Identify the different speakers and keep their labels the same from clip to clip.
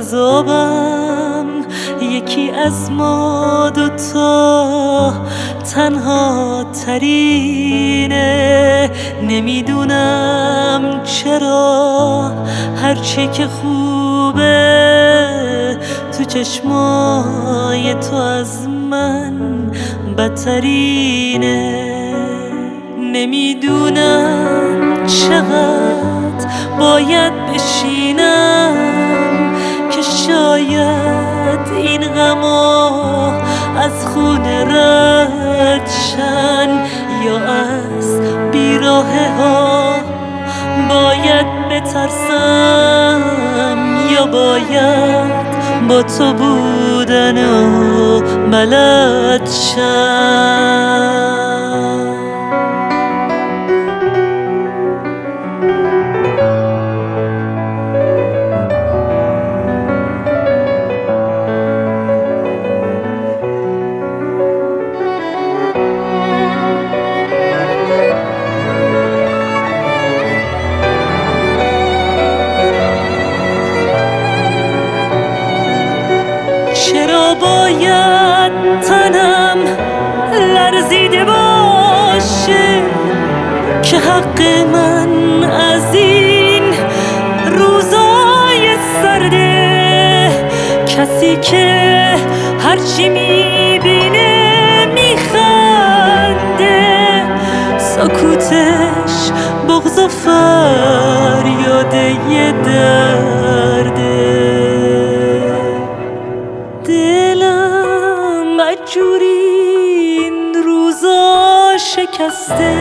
Speaker 1: عذابم، یکی از ما دوتا تنها ترینه. نمیدونم چرا هرچی که خوبه تو چشمای تو از من بدترینه. نمیدونم چقدر باید بشینم که شاید این غما از خونه رد شن، یا از بیراهه ها باید بترسم، یا باید با تو بودن و بلد شم. چرا باید تنم لرزیده باشه که حق من از این روزای سرده؟ کسی که هرچی میبینه میخنده، سکوتش بغض و فریاد یه درده. دلم بدجوری این روزا شکسته،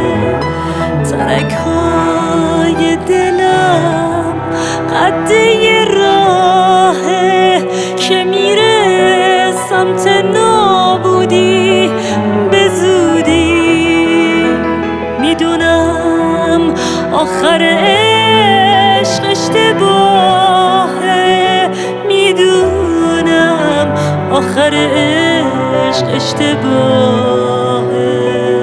Speaker 1: ترک‌های دلم قد یه راهه که میره سمت نابودی به زودی. میدونم آخر عشق اشتباهه، میدونم آخر عشق اشتباهه.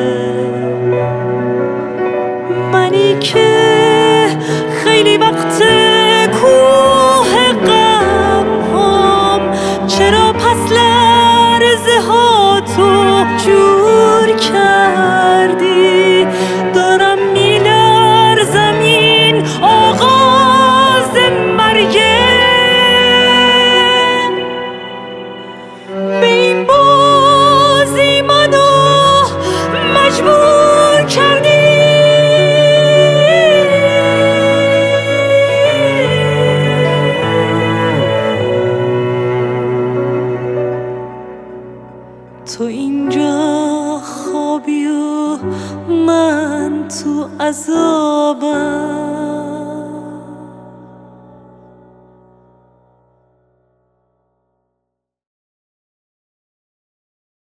Speaker 1: منی که خیلی وقت کوه غم هم، چرا پس لرزه ها تو جور کردی؟ دارم میلرزم این آغاز مرگه، به این بازی منو مجبور کردی. تو اینجا خوابی و من تو عذابم،